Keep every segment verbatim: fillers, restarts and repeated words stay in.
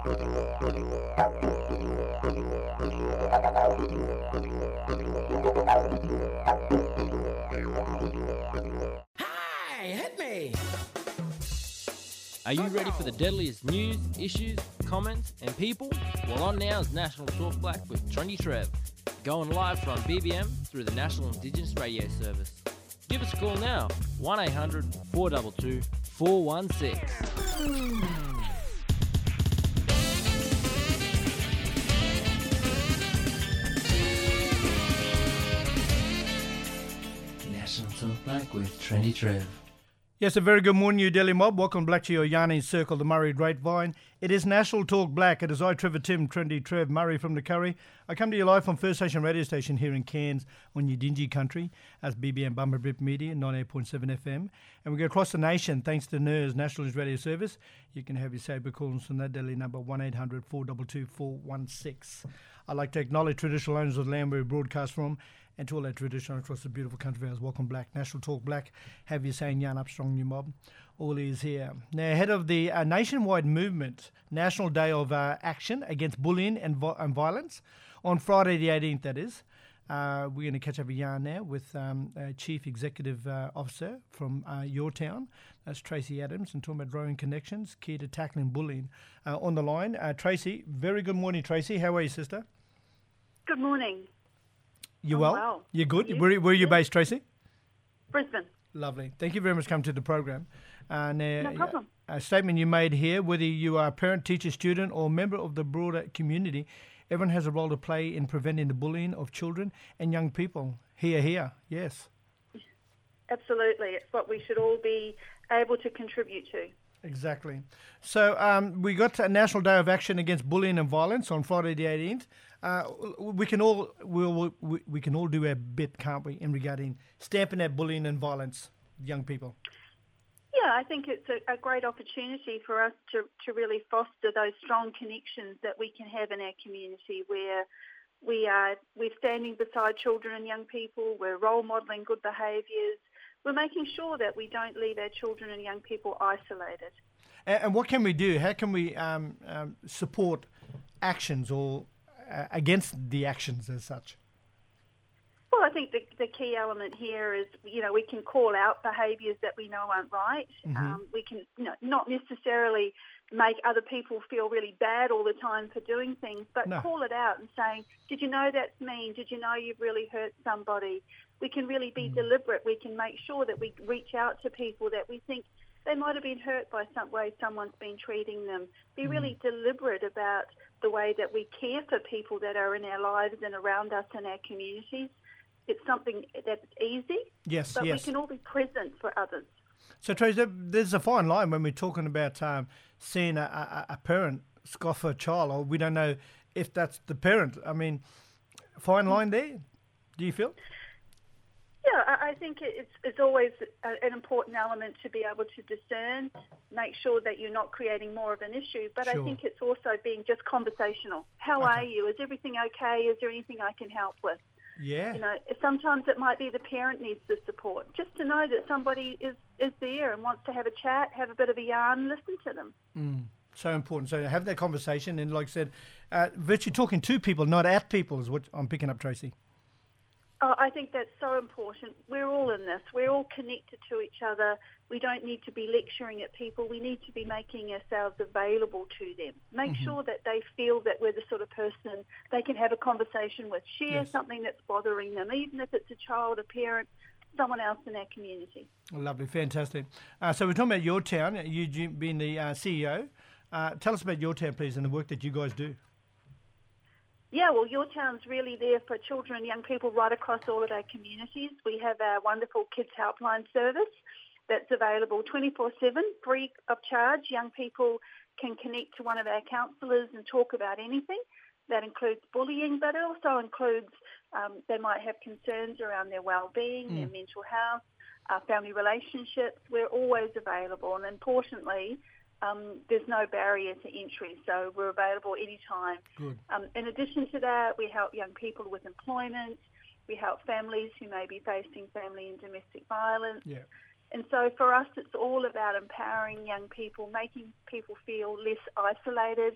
Hey, hit me! Are you ready for the deadliest news, issues, comments, and people? Well, on now is National Talk Black with Trendy Trev, going live from B B M through the National Indigenous Radio Service. Give us a call now, one eight hundred four two two four one six. National Talk Black with Trendy Trev. Yes, a very good morning, New Delhi mob. Welcome back to your Yarning Circle, the Murray Grapevine. It is National Talk Black. It is I, Trevor Tim, Trendy Trev, Murray from the Curry. I come to you live from First Station Radio Station here in Cairns on your Dingy Country as B B M Bumper Brip Media, ninety-eight point seven F M. And we go across the nation thanks to N E R S, National News Radio Service. You can have your saber calls from that Delhi number one eight hundred four two two four one six. I'd like to acknowledge traditional owners of the land where we broadcast from, and to all our tradition across the beautiful country of ours. Welcome Black, National Talk Black. Have you saying yarn up strong, new mob. All is here. Now, ahead of the uh, nationwide movement, National Day of uh, Action Against Bullying and, vo- and Violence, on Friday the eighteenth, that is. Uh, we're going to catch up a yarn now with um, uh, Chief Executive uh, Officer from uh, your town. That's Tracy Adams, and talking about growing connections, key to tackling bullying. Uh, on the line, uh, Tracy. Very good morning, Tracy. How are you, sister? Good morning. You I'm well? well. You're good? You? Where, where are you based, Tracy? Brisbane. Lovely. Thank you very much for coming to the program. Uh, now, No problem. A statement you made here, whether you are a parent, teacher, student, or member of the broader community, everyone has a role to play in preventing the bullying of children and young people. Here, here. Yes. Absolutely. It's what we should all be able to contribute to. Exactly. So um, we got a National Day of Action Against Bullying and Violence on Friday the eighteenth. Uh, we can all we'll, we, we can all do our bit, can't we, in regarding stamping out bullying and violence with young people. Yeah, I think it's a, a great opportunity for us to, to really foster those strong connections that we can have in our community where we are we're standing beside children and young people, we're role modelling good behaviours, we're making sure that we don't leave our children and young people isolated. And, and what can we do? How can we um, um, support actions or uh, against the actions as such? Well, I think the, the key element here is, you know, we can call out behaviours that we know aren't right. Mm-hmm. Um, we can, you know, not necessarily make other people feel really bad all the time for doing things, but No. call it out and saying, did you know that's mean? Did you know you've really hurt somebody? We can really be Mm. deliberate. We can make sure that we reach out to people that we think they might have been hurt by some way someone's been treating them. Be really deliberate about the way that we care for people that are in our lives and around us in our communities. It's something that's easy, Yes, but yes. we can all be present for others. So, Tracy, there- there's a fine line when we're talking about um, seeing a, a, a parent scoff a child, or we don't know if that's the parent. I mean, fine line there, do you feel? Yeah, I I think it's it's always a- an important element to be able to discern, make sure that you're not creating more of an issue. But Sure. I think it's also being just conversational. How Okay. are you? Is everything okay? Is there anything I can help with? Yeah. You know, sometimes it might be the parent needs the support. Just to know that somebody is, is there and wants to have a chat, have a bit of a yarn, listen to them. Mm, so important. So have that conversation, and like I said, uh, virtually talking to people, not at people, is what I'm picking up, Tracy. Oh, I think that's so important. We're all in this. We're all connected to each other. We don't need to be lecturing at people. We need to be making ourselves available to them. Make Mm-hmm. sure that they feel that we're the sort of person they can have a conversation with, share Yes. something that's bothering them, even if it's a child, a parent, someone else in our community. Lovely, fantastic. Uh, so we're talking about your town, you being the uh, C E O. Uh, tell us about your town, please, and the work that you guys do. Yeah, well, your town's really there for children and young people right across all of our communities. We have our wonderful Kids Helpline service that's available twenty-four seven, free of charge. Young people can connect to one of our counsellors and talk about anything. That includes bullying, but it also includes um, they might have concerns around their well-being, Mm. their mental health, uh, family relationships. We're always available, and importantly, Um, there's no barrier to entry, so we're available anytime. Good. Um, in addition to that, we help young people with employment. We help families who may be facing family and domestic violence. Yeah. And so for us, it's all about empowering young people, making people feel less isolated,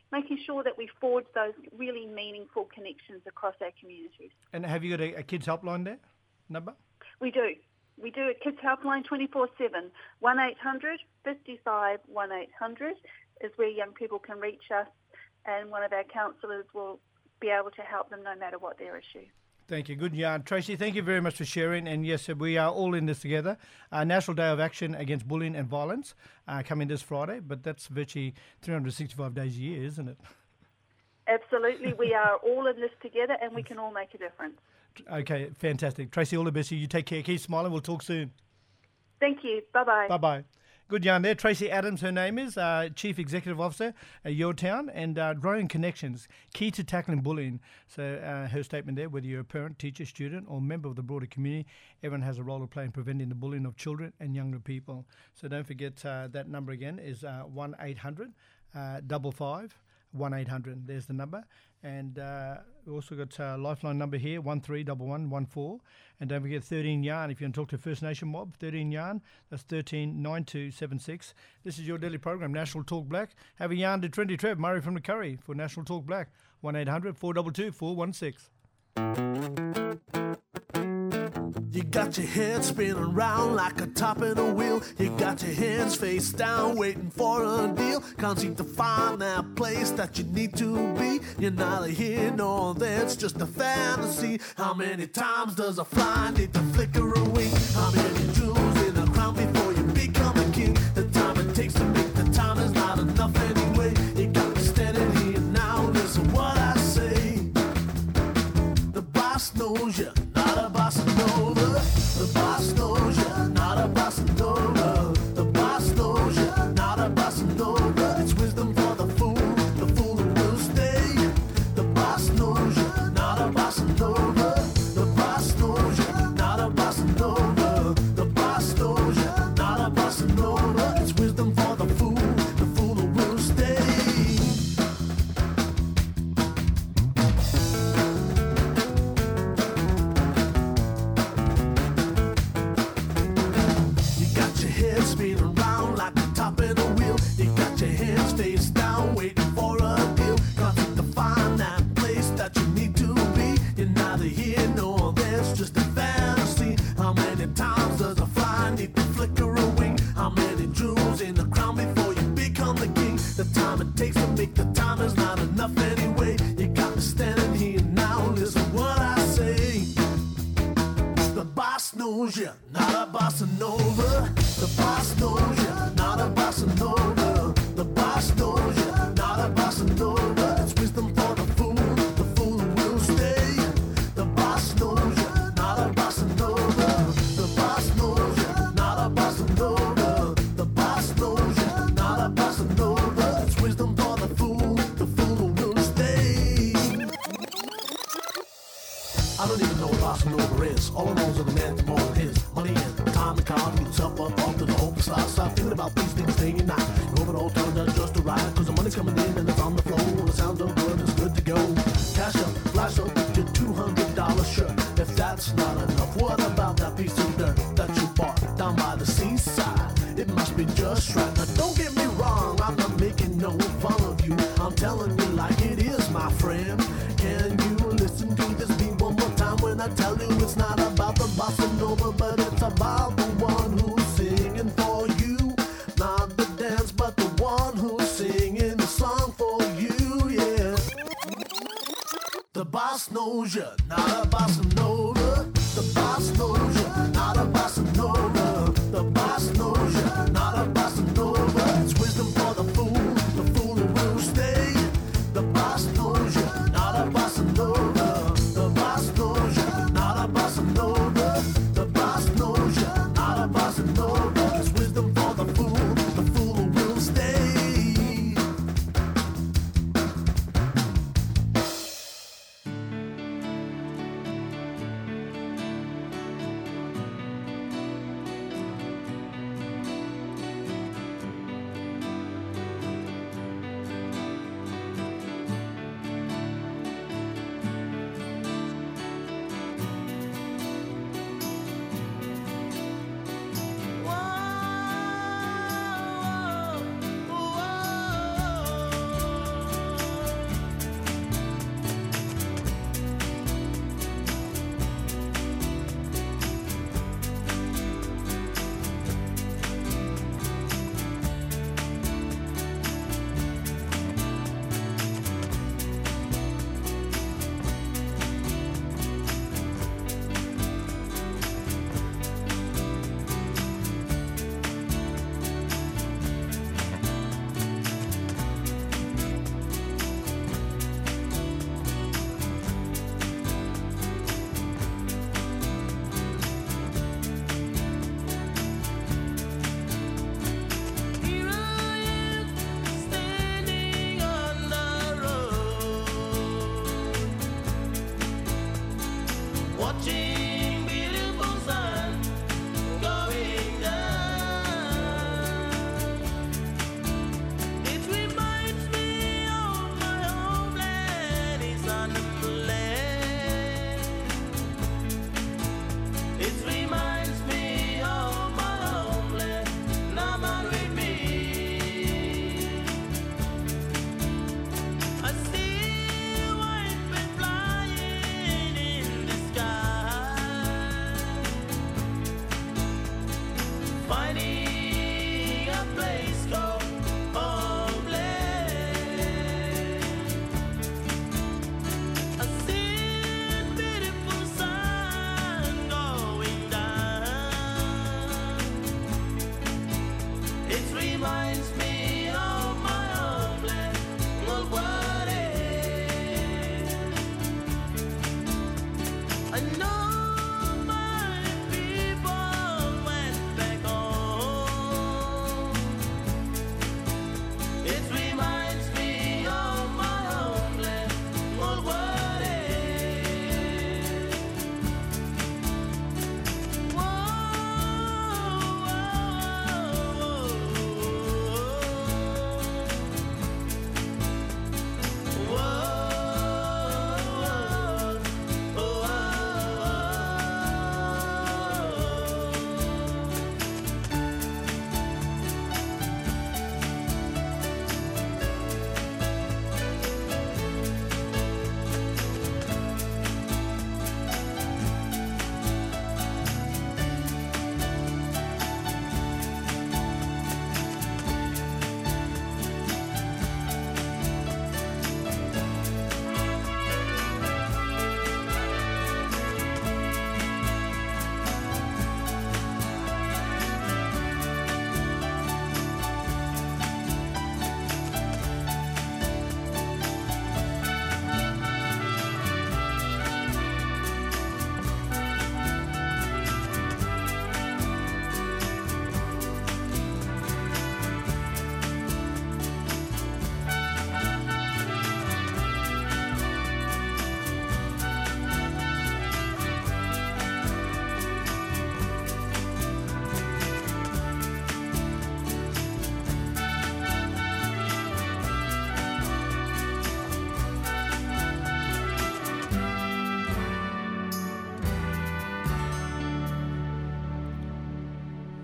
making sure that we forge those really meaningful connections across our communities. And have you got a, a kids helpline there, number? We do. We do a Kids Helpline twenty-four seven. one eight hundred fifty-five one eight hundred is where young people can reach us, and one of our counsellors will be able to help them no matter what their issue. Thank you. Good yarn. Tracy, thank you very much for sharing. And yes, we are all in this together. Uh, National Day of Action Against Bullying and Violence uh, coming this Friday, but that's virtually three hundred sixty-five days a year, isn't it? Absolutely. We are all in this together, and we can all make a difference. Okay, fantastic. Tracy, all the best. You take care. Keep smiling. We'll talk soon. Thank you. Bye-bye. Bye-bye. Good yarn there. Tracy Adams, her name is, uh, Chief Executive Officer at Your Town, and uh, Growing Connections, key to tackling bullying. So uh, her statement there, whether you're a parent, teacher, student, or member of the broader community, everyone has a role to play in preventing the bullying of children and younger people. So don't forget uh, that number again is uh, one eight hundred five five one eight hundred. There's the number. And uh, we also got a lifeline number here, one three one one one four. And don't forget thirteen yarn. If you want to talk to First Nation Mob, thirteen yarn. That's thirteen nine two seven six. This is your daily program, National Talk Black. Have a yarn to Trendy Trev, Murray from the Curry for National Talk Black. one eight hundred four two two four one six. You got your head spinning round like a top in a wheel. You got your hands face down waiting for a deal. Can't seem to find that place that you need to be. You're neither here nor there, it's just a fantasy. How many times does a fly need to flicker a wing? How many jewels in a crown before you become a king? The time it takes to make the time is not enough anyway. You got me standing here now, listen what I say. The boss knows you, not a bossa nova. The boss knows you, not a bossa nova. The boss knows you, not a bossa nova. It's wisdom for the fool, the fool who will stay. The boss knows you, not a bossa nova. The boss knows you, not a bossa nova. The boss knows you, not a bossa nova. It's wisdom for the fool, the fool who will stay. Spin around like a top in a wheel. You got your hands face down waiting for a deal. Can't seem to find that place that you need to be. You're neither here nor there, it's just a fantasy. How many times does a fly need to flicker a wing? How many jewels in the crown before you become the king? The time it takes to make the time is not enough anyway. You got me standing here now, listen what I say. The boss knows you, not a bossa nova. The boss knows you, not a bossa nova. The boss knows you, not a bossa nova. It's wisdom for the fool, the fool who will stay. The boss knows you, not a bossa nova. The boss knows you, not a bossa nova. The boss knows you, not a bossa nova. It's wisdom for the fool, the fool who will stay. I don't even know what bossa nova is. All I know is that the man's more than his. Money in, time and car, beat yourself up, off to the hope and start, start thinking about these things day and night. You hope it all turns out just right, cause the money's coming in and it's on the floor. And it sounds so good, it's good to go. Cash up, flash up, get your two hundred dollar shirt. If that's not enough, what about that piece of dirt that you bought down by the seaside? It must be just right. Now don't get me wrong, I'm not making no fun of you. I'm telling you like it is, my friend. Can you listen to this beat one more time when I tell you it's not about the bossa nova, but it's about the one who's singing for you. Not the dance, but the one who's singing the song for you, yeah. The boss knows you, not a bossa nova. The boss knows you, not a bossa nova. The boss knows you, not a bossa nova. It's wisdom for the fool, the fool who will stay. The boss knows you, not a bossa nova. The boss knows you, not a bossa nova. The boss knows you, not a bossa nova. It's wisdom for the fool, the fool who will stay.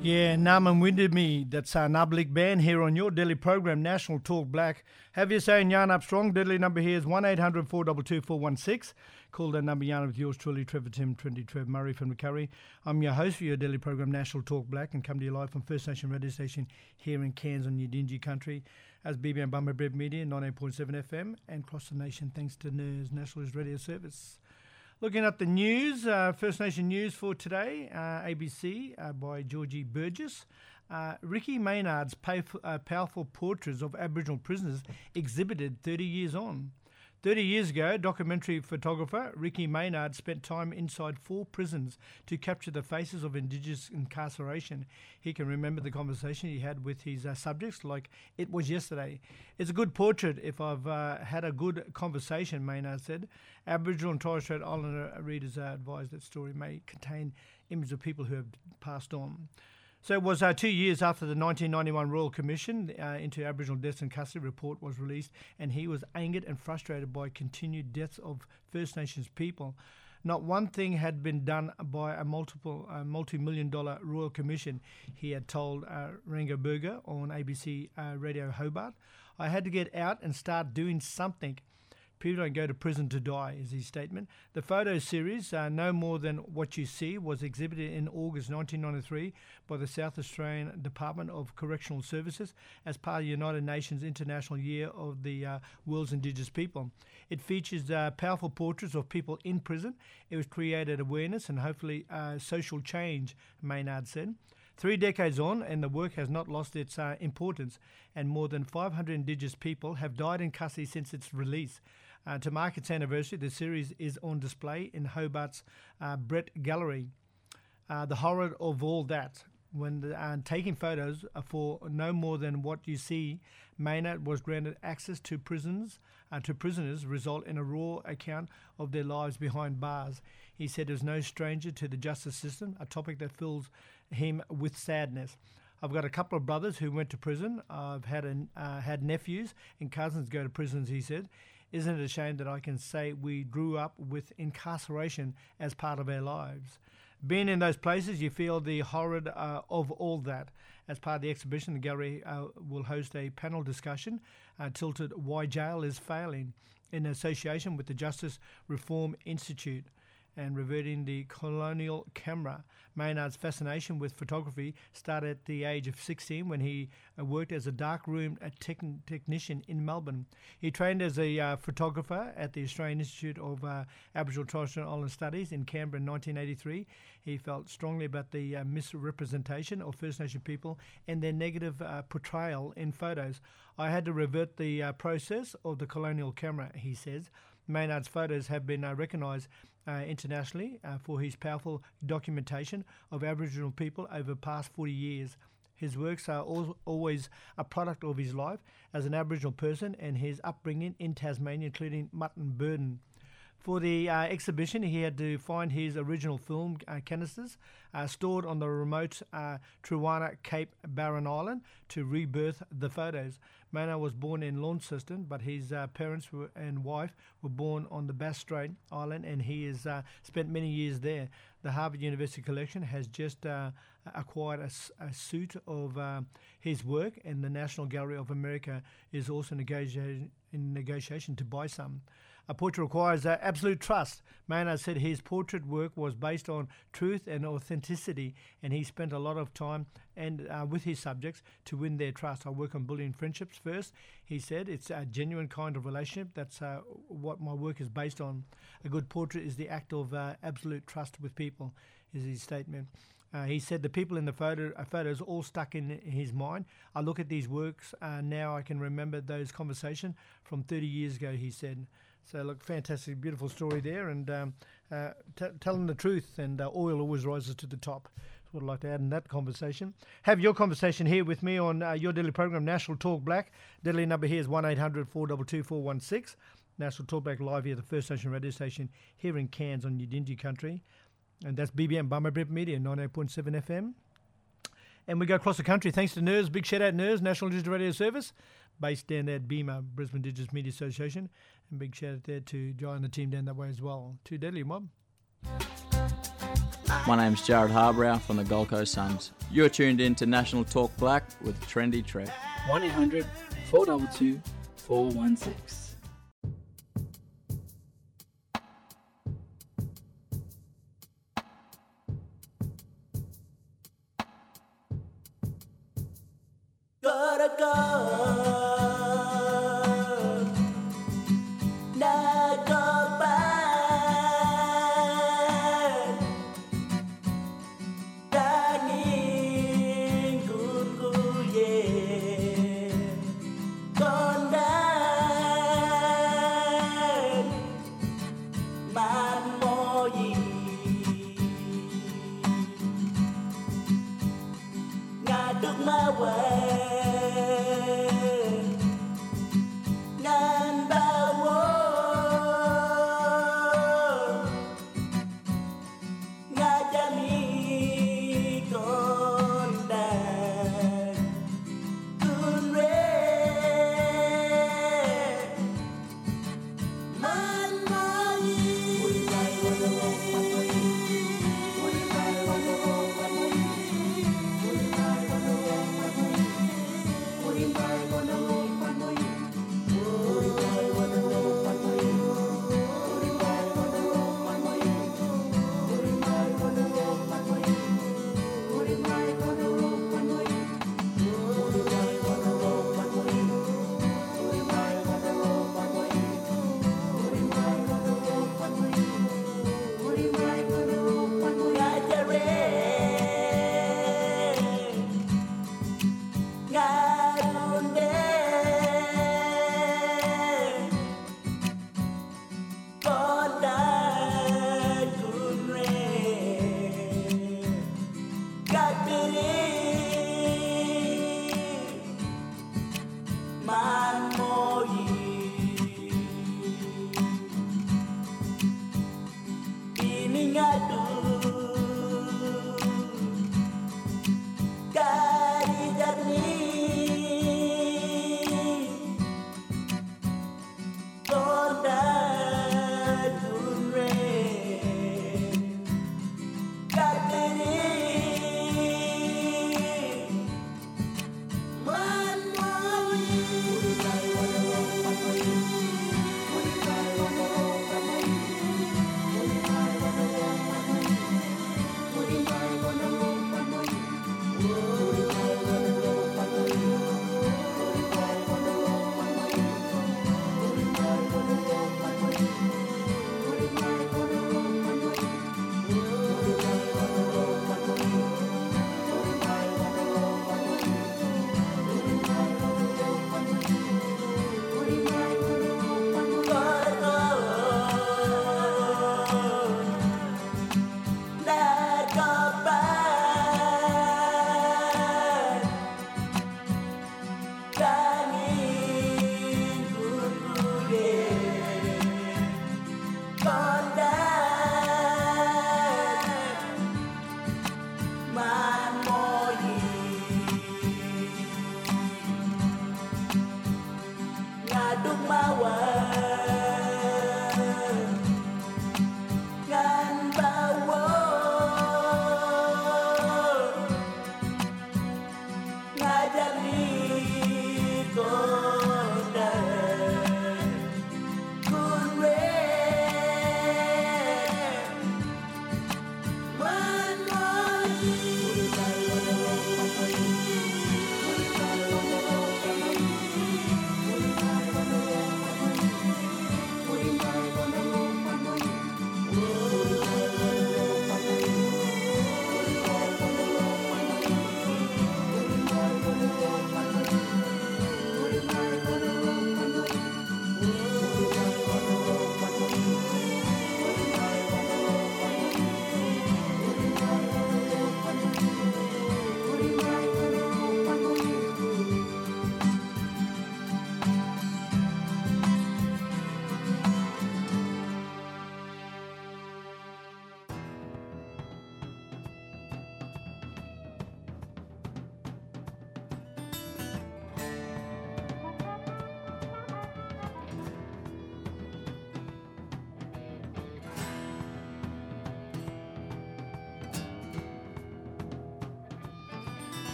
Yeah, Naman Windemi, that's our Nablik band here on your daily program, National Talk Black. Have you saying Yarn Up Strong? Deadly number here is one eight hundred four two two four one six. Call that number, Yarn with yours truly, Trevor Tim, Trinity Trev Murray from the Curry. I'm your host for your daily program, National Talk Black, and come to you live from First Nation radio station here in Cairns on Yidinji country as B B M Bummer Bread Media, ninety-eight point seven F M, and across the nation thanks to N E R S, Nationalist Radio Service. Looking at the news, uh, First Nation news for today, uh, A B C uh, by Georgie Burgess. Uh, Ricky Maynard's pay- uh, powerful portraits of Aboriginal prisoners exhibited thirty years on. thirty years ago, documentary photographer Ricky Maynard spent time inside four prisons to capture the faces of Indigenous incarceration. He can remember the conversation he had with his uh, subjects like it was yesterday. It's a good portrait if I've uh, had a good conversation, Maynard said. Aboriginal and Torres Strait Islander readers are advised that story may contain images of people who have passed on. So it was uh, two years after the nineteen ninety-one Royal Commission uh, into Aboriginal Deaths in Custody report was released, and he was angered and frustrated by continued deaths of First Nations people. Not one thing had been done by a multiple, uh, multi-million dollar Royal Commission, he had told uh, Rango Burger on A B C uh, Radio Hobart. I had to get out and start doing something. People don't go to prison to die, is his statement. The photo series, uh, No More Than What You See, was exhibited in August nineteen ninety-three by the South Australian Department of Correctional Services as part of the United Nations International Year of the uh, World's Indigenous People. It features uh, powerful portraits of people in prison. It was created awareness and hopefully uh, social change, Maynard said. Three decades on, and the work has not lost its uh, importance, and more than five hundred Indigenous people have died in custody since its release. Uh, to mark its anniversary, the series is on display in Hobart's uh, Brett Gallery. Uh, the horror of all that. When the, uh, taking photos for No More Than What You See, Maynard was granted access to prisons, uh, to prisoners, result in a raw account of their lives behind bars. He said he was no stranger to the justice system, a topic that fills him with sadness. I've got a couple of brothers who went to prison. I've had an, uh, had nephews and cousins go to prisons, he said. Isn't it a shame that I can say we grew up with incarceration as part of our lives? Being in those places, you feel the horror uh, of all that. As part of the exhibition, the gallery uh, will host a panel discussion uh, tilted Why Jail is Failing in association with the Justice Reform Institute. And reverting the colonial camera. Maynard's fascination with photography started at the age of sixteen when he uh, worked as a darkroom techn- technician in Melbourne. He trained as a uh, photographer at the Australian Institute of uh, Aboriginal and Torres Strait Islander Studies in Canberra in nineteen eighty-three. He felt strongly about the uh, misrepresentation of First Nation people and their negative uh, portrayal in photos. I had to revert the uh, process of the colonial camera, he says. Maynard's photos have been uh, recognised uh, internationally uh, for his powerful documentation of Aboriginal people over the past forty years. His works are al- always a product of his life as an Aboriginal person and his upbringing in Tasmania, including Mutton Burden. For the uh, exhibition, he had to find his original film uh, canisters uh, stored on the remote uh, Truwana Cape Barren Island to rebirth the photos. Maynard was born in Launceston, but his uh, parents were, and wife were born on the Bass Strait Island, and he has uh, spent many years there. The Harvard University Collection has just uh, acquired a, a suite of uh, his work, and the National Gallery of America is also negotiating, in negotiation to buy some. A portrait requires uh, absolute trust. Maynard said his portrait work was based on truth and authenticity, and he spent a lot of time and uh, with his subjects to win their trust. I work on building friendships first, he said. It's a genuine kind of relationship. That's uh, what my work is based on. A good portrait is the act of uh, absolute trust with people, is his statement. Uh, he said the people in the photo, uh, photos all stuck in his mind. I look at these works uh, now, I can remember those conversations from thirty years ago, he said. So, look, fantastic, beautiful story there, and um, uh, t- telling the truth, and uh, oil always rises to the top. That's what I'd like to add in that conversation. Have your conversation here with me on uh, your daily program, National Talk Black. Daily number here is one eight hundred four two two four one six. National Talk Black live here at the First Nation radio station here in Cairns on Yidinji country. And that's B B M, Bummer Bread Media, ninety-eight point seven F M. And we go across the country thanks to N E R S. Big shout out N E R S, National Digital Radio Service, based down there at B M A, Brisbane Digital Media Association. And big shout out there to Jai and the team down that way as well. Too deadly, mob. My name's Jared Harbrow from the Gold Coast Suns. You're tuned in to National Talk Black with Trendy Trev. one eight hundred four two two four one six. Gotta go. Not go back. Darling, good, good, yeah. Gone down. Man, moi. Ngã được ma quê.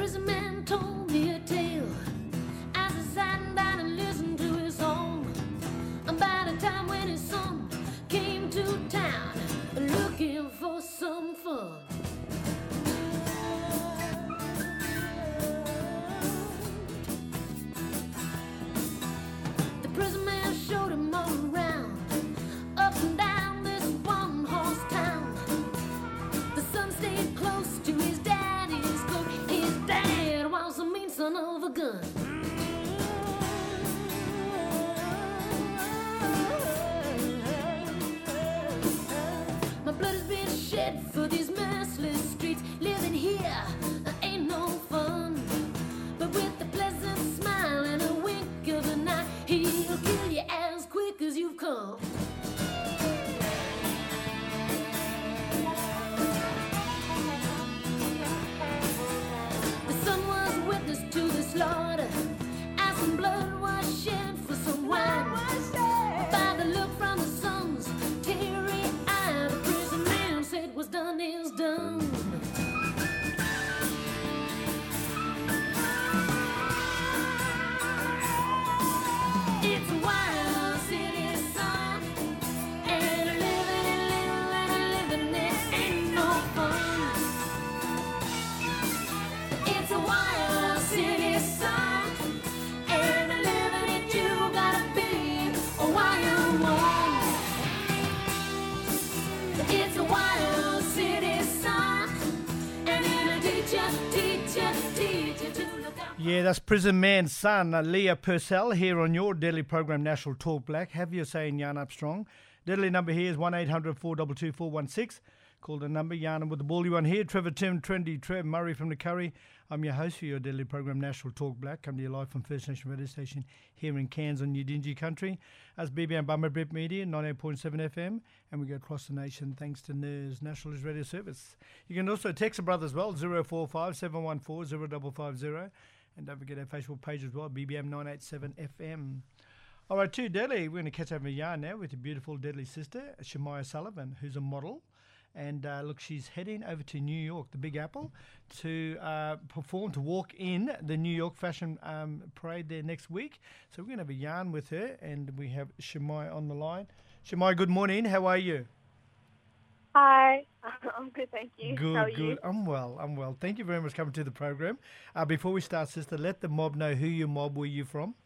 prison man told me a tale as I sat down and listened to his song about a time when his son came to town looking for some fun. The prison man showed him all around, up and down this one-horse town. The son stayed close to his daddy's coat. His dad was a mean son of a gun. My blood has been shed for these merciless streets. Living here ain't no fun. But with a pleasant smile and a wink of an eye, he'll kill you as quick as you've come. The son was witness to the slaughter, as some blood was shed for some wine. By the look from the son's teary eye, the prison man said what's done is done. It's a wild city, son, and living and living and living it ain't no fun. It's a wild city, son, and living it you gotta be a wild one. It's a wild city, son, and it'll teach you, teach you, teach you to look out. Yeah, that's Prison Man's son, uh, Leah Purcell, here on your Deadly program, National Talk Black. Have your say in Yarn Up Strong. Deadly number here is one eight hundred four two two four one six. Call the number, Yarn with the ball. You on here. Trevor Tim, Trendy Trev, Murray from the Curry. I'm your host for your Deadly program, National Talk Black. Come to you live from First Nation Radio Station here in Cairns on Udingi Country. As B B M Bummer Brip Media, ninety-eight point seven F M. And we go across the nation thanks to N E R S, National Radio Service. You can also text a brother as well, zero four five seven one four zero five five zero. And don't forget our Facebook page as well, B B M nine eight seven F M. All right, too, Deadly, we're going to catch up a yarn now with your beautiful Deadly sister, Shemaya Sullivan, who's a model. And uh, look, she's heading over to New York, the Big Apple, to uh, perform, to walk in the New York Fashion um, Parade there next week. So we're going to have a yarn with her, and we have Shemaya on the line. Shemaya, good morning. How are you? Hi, I'm good, thank you. Good, How are good. you? I'm well, I'm well. Thank you very much for coming to the program. Uh, before we start, sister, let the mob know who your mob, where you from.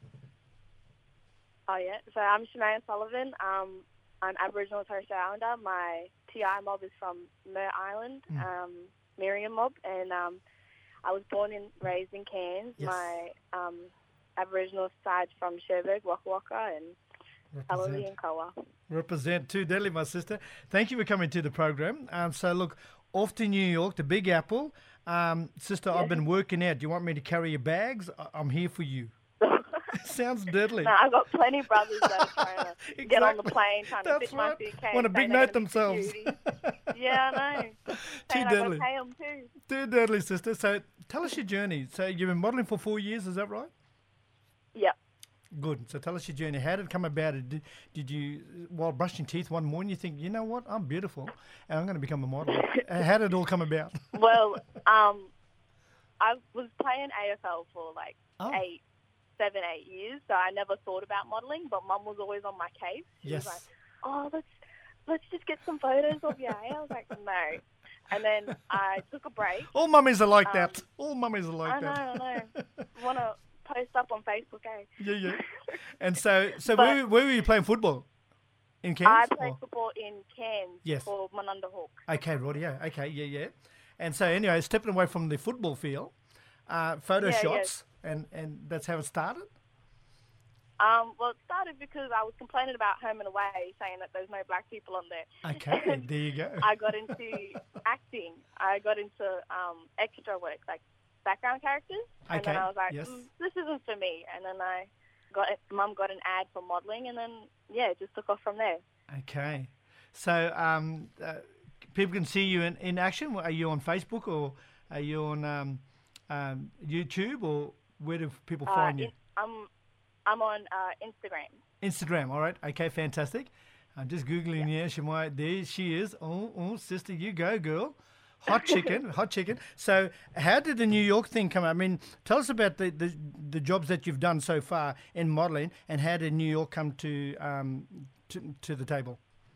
Oh, yeah. So I'm Shemaya Sullivan. Um, I'm Aboriginal and Torres Strait Islander. My T I mob is from Mer Island, Mm. um, Miriam mob, and um, I was born and raised in Cairns. Yes. My um, Aboriginal side's from Sherbrooke, Waka Waka, and Galilee and Kawa. Represent too, Deadly, my sister. Thank you for coming to the program. Um, so, look, off to New York, the Big Apple. Um, sister, I've been working out. Do you want me to carry your bags? I- I'm here for you. Sounds deadly. No, I've got plenty of brothers that are trying to get on the Exactly. plane, trying That's to fit my right. suitcase. Want to big saying they're note gonna be themselves. security. Yeah, I know. Too Saying I've got to deadly. pay them too. Too deadly, sister. So, tell us your journey. So, you've been modelling for four years, is that right? Yep. Good. So, tell us your journey. How did it come about? Did, did you, while brushing teeth one morning, you think, you know what, I'm beautiful and I'm going to become a model? Uh, How did it all come about? Well, um, I was playing A F L for like Oh. eight, seven, eight years, so I never thought about modelling. But Mum was always on my case. She Yes. was like, "Oh, let's let's just get some photos of you." eh?" I was like, "No," and then I took a break. All mummies are like Um, that. All mummies are like I know, that. I know. Want to post up on Facebook, eh? Yeah, yeah. And so, so But- where, where were you playing football? In Cairns? I played or- football in Cairns Yes. for Manunda Hawks. Okay, right, yeah. Okay, yeah, yeah. And so, anyway, stepping away from the football field, uh, photo Yeah, shots, and, and that's how it started? Um, well, it started because I was complaining about Home and Away, saying that there's no black people on there. Okay, there you go. I got into acting. I got into um, extra work, like background characters. And Okay, then I was like, yes. mm, this isn't for me. And then I got, Mum got an ad for modelling, and then, yeah, it just took off from there. Okay. So, um, uh, people can see you in, in action. Are you on Facebook or are you on um, um, YouTube, or where do people Uh, find you? in- I'm, I'm on uh, Instagram. Instagram, all right. Okay, fantastic. I'm just Googling here. Shemaya, there she is. Oh, oh, sister, you go, girl. Hot chicken, hot chicken. So how did the New York thing come? I mean, tell us about the, the, the jobs that you've done so far in modelling, and how did New York come to um, to, to the table?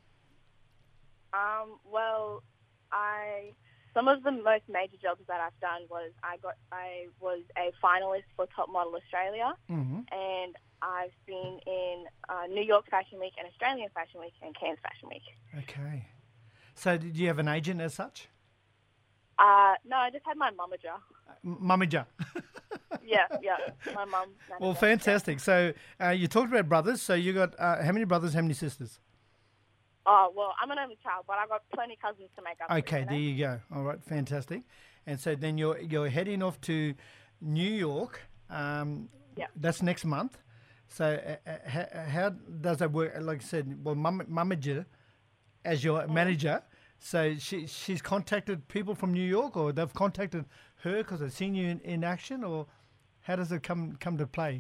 Um, well, I some of the most major jobs that I've done was I got I was a finalist for Top Model Australia, Mm-hmm. and I've been in uh, New York Fashion Week and Australian Fashion Week and Cairns Fashion Week. Okay. So did you have an agent as such? Uh, no, I just had my mummager. Mummager. Yeah, yeah, my mum. Well, fantastic. So uh, you talked about brothers. So you got uh, how many brothers, how many sisters? Oh, well, I'm an only child, but I've got plenty of cousins to make up. Okay, for, there you know? you go. All right, fantastic. And so then you're you're heading off to New York. Um, Yeah. That's next month. So uh, uh, how, how does that work? Like I said, well, mum, mummager as your manager. So she she's contacted people from New York, or they've contacted her because they've seen you in, in action, or how does it come come to play?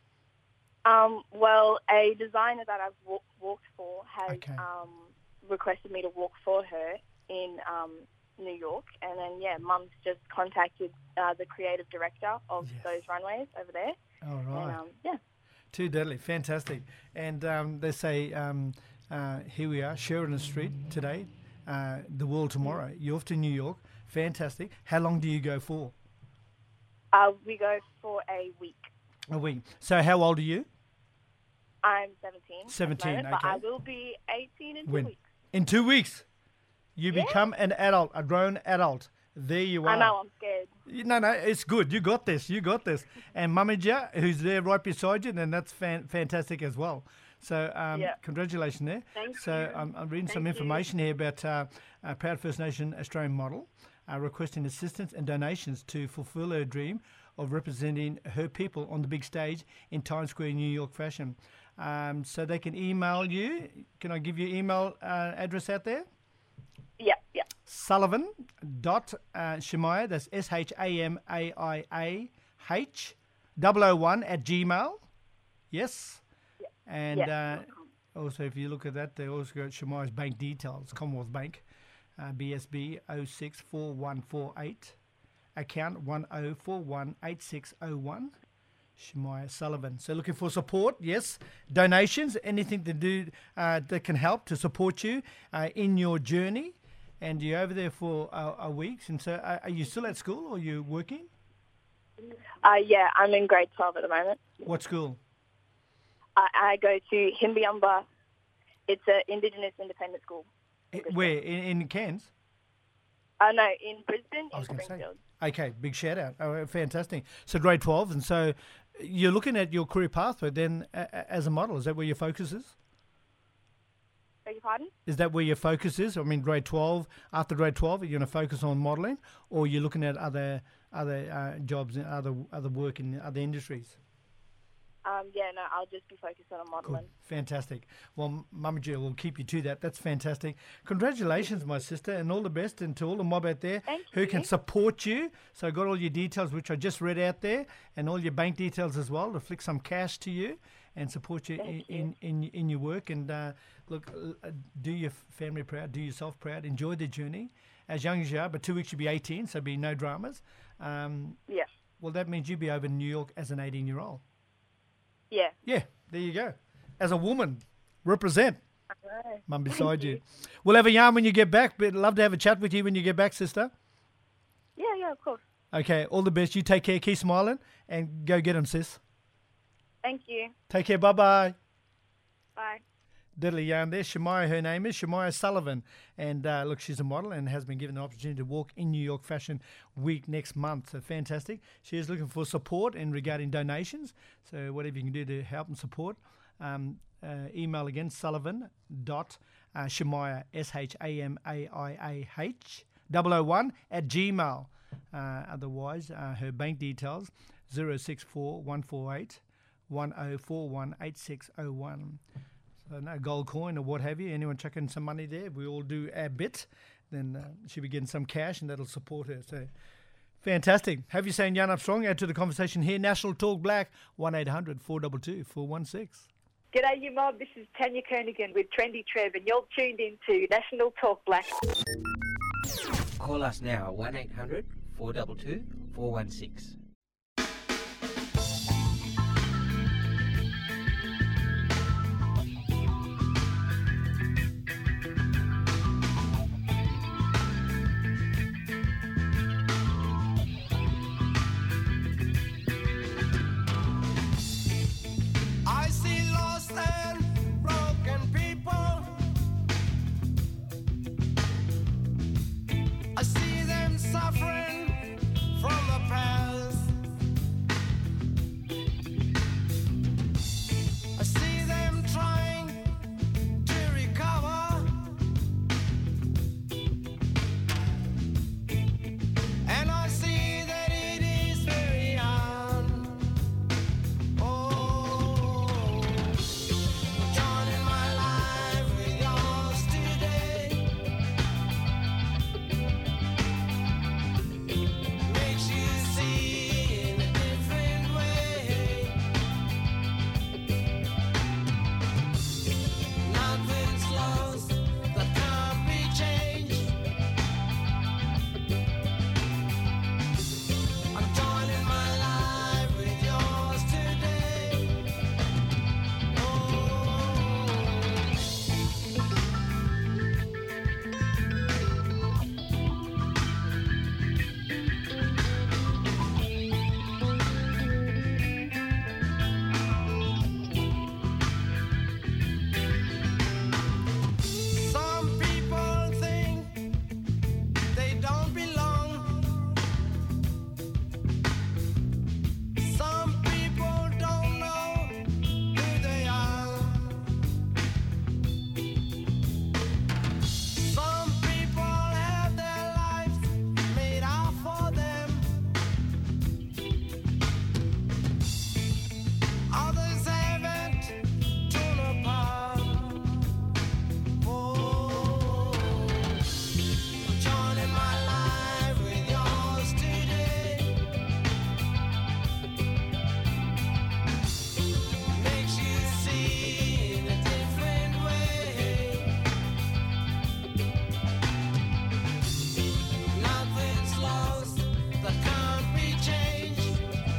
Um, well, a designer that I've walk, walked for has Okay. um, requested me to walk for her in um, New York, and then yeah, Mum's just contacted uh, the creative director of Yes. those runways over there, All right. and um, yeah. Too deadly, fantastic. And um, they say, um, uh, here we are, Sheridan Street today, uh, the world tomorrow. You're off to New York, fantastic. How long do you go for? Uh, we go for a week. A week. So how old are you? I'm seventeen. at the seventeen, moment, But I okay. will be eighteen in two When? weeks. In two weeks, you Yeah. become an adult, a grown adult. There you are. I know, I'm scared. You- No, no, it's good. You got this. You got this. And Mummager, who's there right beside you, then that's fan- fantastic as well. So um, Yeah. congratulations there. Thank so you. I'm, I'm reading some Thank you. information here about uh, a proud First Nation Australian model uh, requesting assistance and donations to fulfil her dream of representing her people on the big stage in Times Square, New York fashion. Um, so they can email you. Can I give you email uh, address out there? Yeah, yeah. Sullivan dot uh, Shemaia, that's S H A M A I A H double O one at Gmail. Yes. And Yeah. uh, also, if you look at that, they also got Shemaia's bank details, Commonwealth Bank, uh, B S B zero six four one four eight, account one zero four one eight six zero one. Shemaia Sullivan. So looking for support, yes. Donations, anything to do uh, that can help to support you uh, in your journey. And you're over there for a, a week. And so uh, are you still at school or are you working? Uh, yeah, I'm in grade twelve at the moment. What school? I, I go to Himbiumba. It's an Indigenous independent school. Eh, Where? In, in Cairns? Uh, no, in Brisbane, I was in going to say. Springfield. Okay, big shout out. Oh, fantastic. So grade twelve. And so you're looking at your career pathway then uh, as a model. Is that where your focus is? Beg your pardon? Is that where your focus is? I mean, grade twelve, after grade twelve, are you going to focus on modelling, or you're looking at other other uh, jobs and other other work in other industries? Um, yeah, no, I'll just be focused on modelling. Good. Fantastic. Well, Mama Jill will keep you to that. That's fantastic. Congratulations, my sister, and all the best, and to all the mob out there Thank who you. can support you. So I got all your details, which I just read out there, and all your bank details as well, to flick some cash to you and support you, in, Thank you. in, in in your work. And uh, look, uh, do your family proud, do yourself proud, enjoy the journey. As young as you are, but two weeks you'll be eighteen, so be no dramas. Um, Yeah, well, that means you'll be over in New York as an eighteen-year-old. yeah. Yeah, there you go. As a woman, represent. I know. Mum Thank beside you. We'll have a yarn when you get back, but love to have a chat with you when you get back, sister. Yeah, yeah, of course. Okay, all the best. You take care, keep smiling, and go get 'em, sis. Thank you. Take care, bye-bye. Bye. Diddly yarn there. Shemaia, her name is Shemaia Sullivan. And uh, look, she's a model and has been given the opportunity to walk in New York Fashion Week next month. So fantastic. She is looking for support in regarding donations. So whatever you can do to help and support. Um, uh, email again, sullivan dot Shemaia, S H A M A I A H, double oh one at Gmail. Uh, otherwise, uh, her bank details, zero six four one four eight one zero four one eight six zero one. So no gold coin or what have you. Anyone chucking some money there? We all do our bit. Then uh, she'll be getting some cash and that'll support her. So fantastic. Have you saying Yarn Up Strong? Add to the conversation here. National Talk Black, one eight hundred four two two four one six. G'day, you mob. This is Tanya Kernigan with Trendy Trev, and you're tuned in to National Talk Black. Call us now, one eight hundred four two two four one six. I see lost and broken people. I see them suffering from the past. I see them trying to recover. And I see that it is very hard. Oh, joining my life with yours today makes you see in a different way. Nothing's lost that can't be changed. I'm joining my life with yours today. Some people think they don't belong. Some people don't know who they are. Some people have their lives made out for them. Others haven't torn apart. Oh, joining my life with yours today makes you see in a different way. Nothing's lost that can't be changed.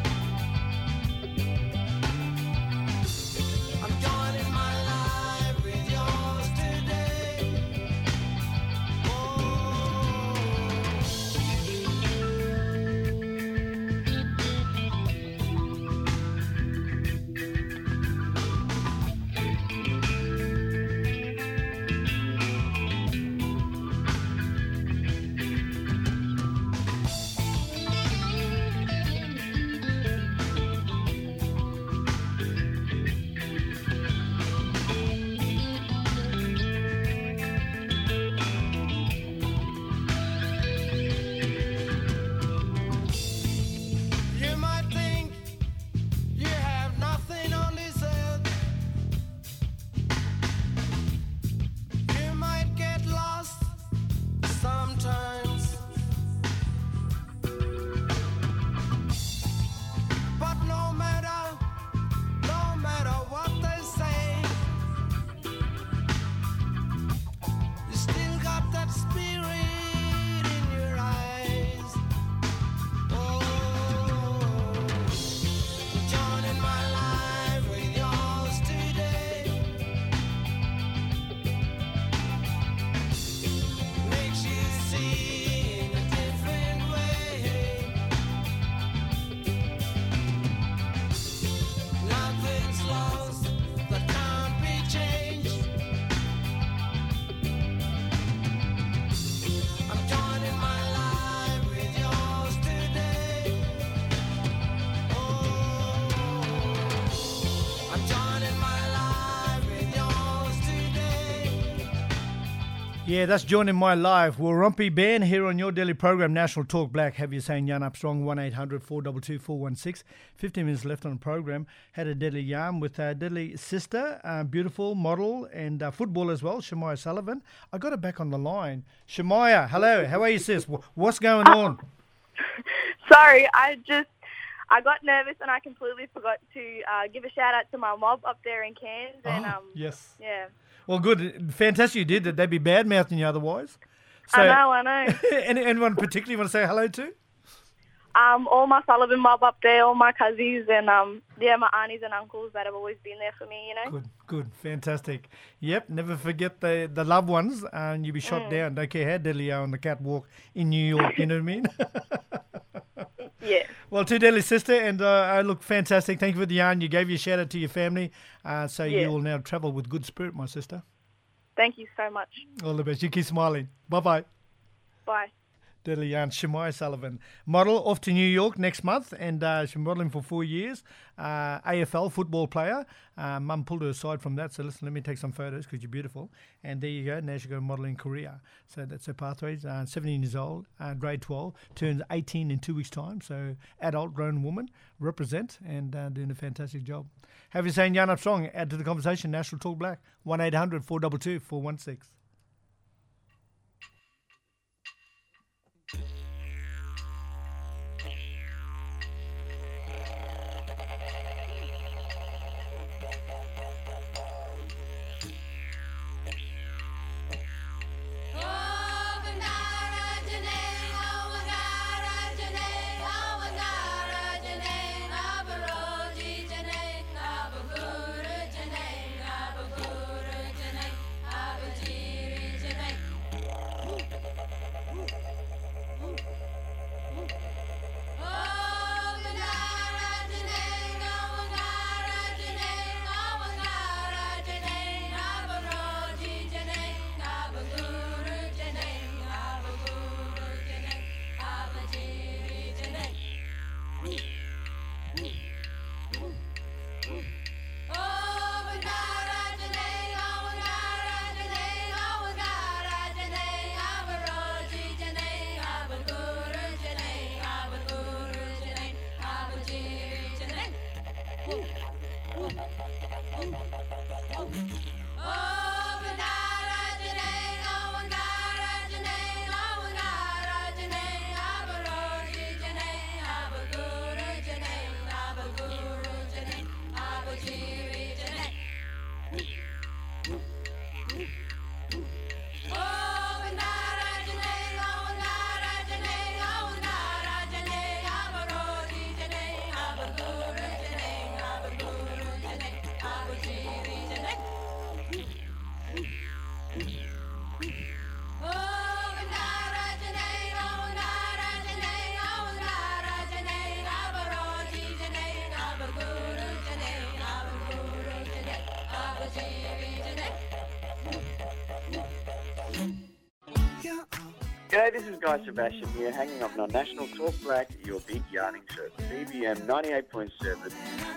I'm joining my life with yours today. You might think you have nothing on this earth. You might get lost sometimes. But no matter, no matter what they say, you still got that spirit in your eyes. Oh, joining my life with yours today makes you see in a different way. Nothing's lost that can't be changed. I'm joining my life with yours today. I'm joining my life with yours today. Yeah, that's joining my live. Well, Rumpy Band here on your daily program, National Talk Black. Have you saying yarn up strong, one eight hundred four two two four one six. fifteen minutes left on the program. Had a deadly yarn with our deadly sister, uh, beautiful model and uh, football as well, Shemaya Sullivan. I got her back on the line. Shemaya, hello. How are you, sis? Wh- What's going on? Sorry, I just I got nervous and I completely forgot to uh, give a shout out to my mob up there in Cairns. And Oh, um, yes. yeah. Well, good. Fantastic you did that. They'd be bad-mouthing you otherwise. So, I know, I know. any, anyone particularly you want to say hello to? Um, all my Sullivan mob up there, all my cousins, and um, yeah, my aunties and uncles that have always been there for me, you know. Good, good, fantastic. Yep, never forget the, the loved ones, and you'll be shot Mm. down. Don't care how deadly you are on the catwalk in New York, you know what I mean? Yeah. Well, too deadly, sister, and uh, I look fantastic. Thank you for the yarn. You gave your shout out to your family, uh, so Yeah. you will now travel with good spirit, my sister. Thank you so much. All the best. You keep smiling. Bye-bye. Bye. Deadly yarn, Shemai Sullivan. Model off to New York next month, and uh, she's modelling for four years. Uh, A F L football player. Uh, Mum pulled her aside from that, so listen, let me take some photos because you're beautiful. And there you go. Now she's got a modelling career. So that's her pathways. Uh, seventeen years old, uh, grade twelve, turns eighteen in two weeks' time. So adult, grown woman, represent, and uh, doing a fantastic job. Have you saying Yarn Up Strong? Add to the conversation. National Talk Black. one eight hundred four two two four one six. G'day, this is Guy Sebastian here, hanging up on National Talk Black, your big yarning show. B B M ninety-eight point seven.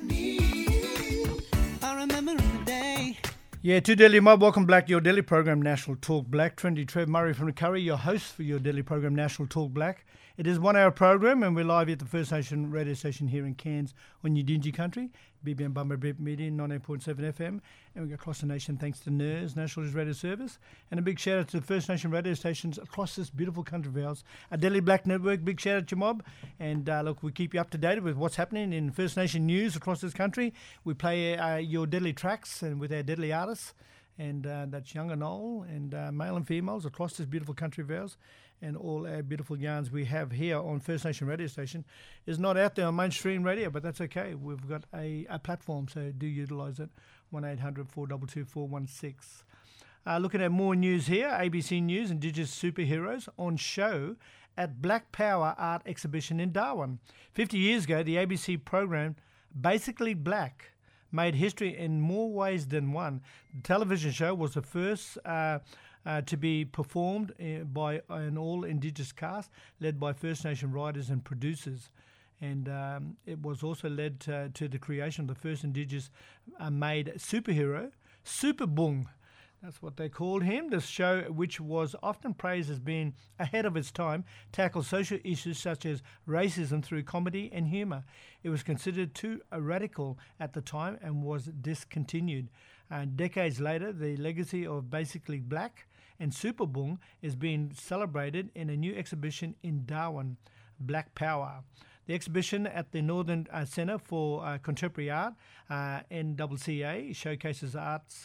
I remember the day. Yeah, to Delhi Mob, welcome back to your Delhi program, National Talk Black. Trinity Trev Murray from the Curry, your host for your Delhi program, National Talk Black. It is a one-hour program, and we're live at the First Nation radio station here in Cairns on Yidinji country, B B M Bumba Media, ninety-eight point seven F M, and we go across the nation thanks to N E R S, National News Radio Service, and a big shout-out to the First Nation radio stations across this beautiful country of ours. A Delhi Black Network, big shout-out to your mob, and uh, look, we keep you up to date with what's happening in First Nation news across this country. We play uh, your deadly tracks and with our deadly artists, and uh, that's young and old, and uh, male and females across this beautiful country of ours, and all our beautiful yarns we have here on First Nation radio station is not out there on mainstream radio, but that's okay. We've got a, a platform, so do utilise it. one eight hundred four two two four one six. Uh, looking at more news here, A B C News, Indigenous Superheroes on show at Black Power Art Exhibition in Darwin. fifty years ago, the A B C program Basically Black made history in more ways than one. The television show was the first uh, uh, to be performed uh, by an all-Indigenous cast led by First Nation writers and producers. And um, it was also led to, to the creation of the first Indigenous uh, made superhero, Super Boong. That's what they called him. The show, which was often praised as being ahead of its time, tackled social issues such as racism through comedy and humour. It was considered too radical at the time and was discontinued. Uh, decades later, the legacy of Basically Black and Super Boong is being celebrated in a new exhibition in Darwin, Black Power. The exhibition at the Northern uh, Centre for uh, Contemporary Art, uh, N C C A, showcases arts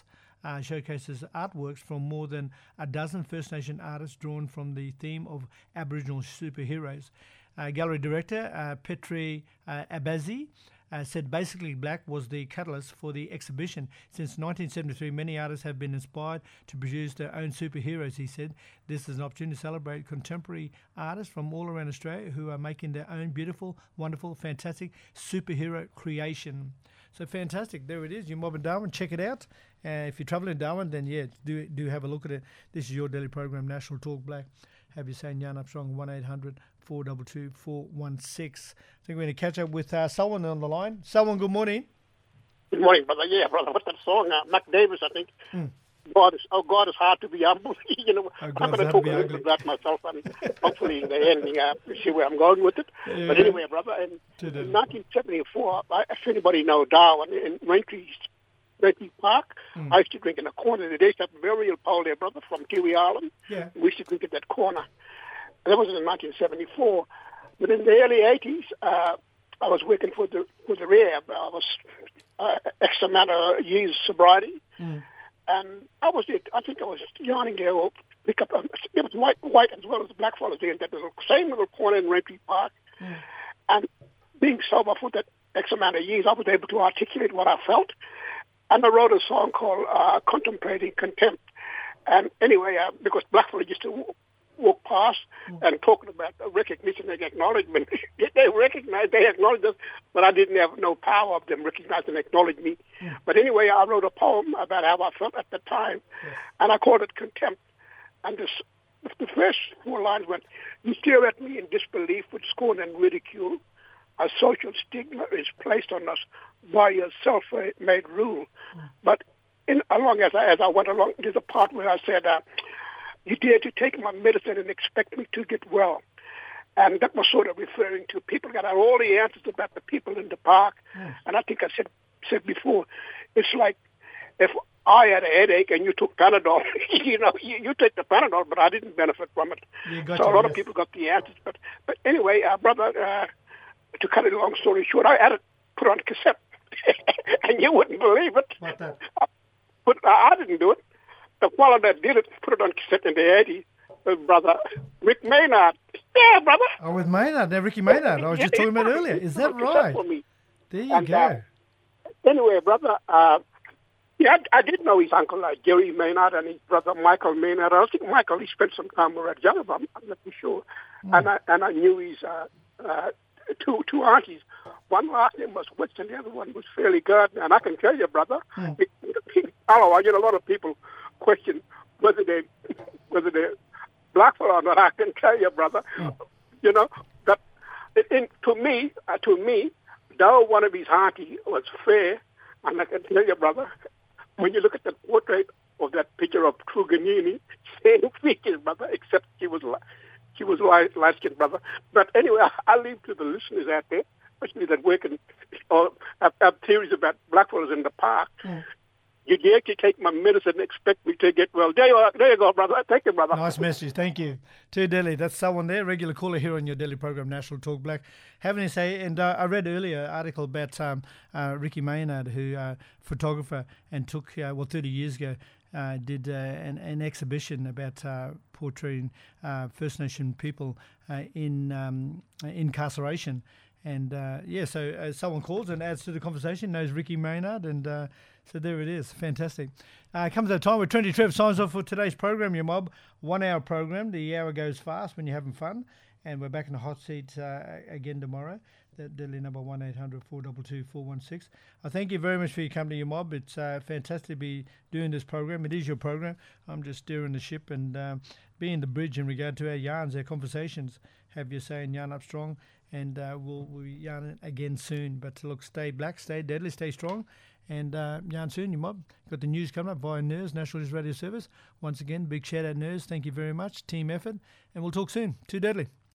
uh, showcases artworks from more than a dozen First Nation artists drawn from the theme of Aboriginal superheroes. Uh, gallery director uh, Petri uh, Abazi uh, said Basically Black was the catalyst for the exhibition. Since nineteen seventy-three, many artists have been inspired to produce their own superheroes, he said. This is an opportunity to celebrate contemporary artists from all around Australia who are making their own beautiful, wonderful, fantastic superhero creation. So fantastic. There it is. Your Mob in Darwin. Check it out. Uh, if you're travelling in Darwin, then yeah, do do have a look at it. This is your daily program, National Talk Black. Have you saying Jan Armstrong, one eight hundred four two two four one six. I think we're going to catch up with uh, Selwyn on the line. Selwyn, good morning. Good morning, brother. Yeah, brother. What's that song? Uh, Mac Davis, I think. Mm. God is, oh, God is hard to be humble. you know, oh, I'm going to talk a little bit about myself, and hopefully in the ending, uh, see where I'm going with it. Yeah. But anyway, brother, in, in nineteen seventy-four, I, if anybody know Darwin, in Raintree Park, mm. I used to drink in a corner. They used to have a burial pole there, brother, from Kiwi Island. Yeah. We used to drink at that corner. That was in nineteen seventy-four. But in the early eighties, uh, I was working for the for the rehab. I was uh, X amount of years sobriety. Mm. And I was, I think I was yarning there, or pick up, um, it was white, white as well as black fellas there in that little, same little corner in Raintree Park. Mm. And being sober for that X amount of years, I was able to articulate what I felt. And I wrote a song called uh, Contemplating Contempt. And anyway, uh, because black fellas used to walk past mm. and talking about recognition and acknowledgement. They recognize, they acknowledge us, but I didn't have no power of them recognize and acknowledge me. Mm. But anyway, I wrote a poem about how I felt at the time, yes. and I called it Contempt. And this, the first four lines went, you stare at me in disbelief with scorn and ridicule. A social stigma is placed on us by your self-made rule. Mm. But in, along as I, as I went along, there's a part where I said, uh, you dare to take my medicine and expect me to get well. And that was sort of referring to people got all the answers about the people in the park. Yes. And I think I said said before, it's like if I had a headache and you took Panadol, you know, you, you take the Panadol, but I didn't benefit from it. Got so you, a lot yes. of people got the answers. But but anyway, uh, brother, uh, to cut it a long story short, I had it put on cassette. And you wouldn't believe it. What that? But uh, I didn't do it. The fellow that did it put it on cassette in the eighties, uh, brother Rick Maynard. Yeah, brother. Oh, with Maynard, now Ricky Maynard. I was just talking about earlier. Is that right? There you and, go. Uh, anyway, brother, uh, yeah, I, I did know his uncle uh, Jerry Maynard and his brother Michael Maynard. I think Michael, he spent some time with Red I'm, I'm not too sure. Mm. And I and I knew his uh, uh, two two aunties. One last name was Witz and the other one was Fairly Good. And I can tell you, brother, Mm. I don't know, I get a lot of people question whether they whether they're black or not. I can tell you, brother, Mm. you know, that in, to me, uh, to me, though one of his auntie was fair, and I can tell you, brother, when you look at the portrait of that picture of Truganini, same features, brother, except she was li- she was light, light-skinned, brother. But anyway, I, I leave to the listeners out there, especially that work and or have, have theories about blackfellas in the park. Mm. You dare to take my medicine and expect me to get well. There you are. There you go, brother. Thank you, brother. Nice message. Thank you. To Delhi. That's someone there, regular caller here on your daily program, National Talk Black. Having to say, and uh, I read earlier an article about um, uh, Ricky Maynard, who uh, photographer, and took, uh, well, thirty years ago, uh, did uh, an, an exhibition about uh, portraying uh, First Nation people uh, in um, incarceration. And, uh, yeah, so uh, someone calls and adds to the conversation, knows Ricky Maynard, and uh, so there it is. Fantastic. Uh, comes that time where Trendy Trev signs off for today's program, your mob. One-hour program. The hour goes fast when you're having fun. And we're back in the hot seat uh, again tomorrow. That Delhi number one eight hundred four two two four one six. I thank you very much for your company, your mob. It's uh, fantastic to be doing this program. It is your program. I'm just steering the ship and uh, being the bridge in regard to our yarns, our conversations. Have you saying yarn up strong, and uh, we'll, we'll yarn it again soon. But look, stay black, stay deadly, stay strong, and uh, yarn soon, your mob. Got the news coming up via N E R S, National News Radio Service. Once again, big shout out N E R S. Thank you very much. Team effort, and we'll talk soon. Too deadly.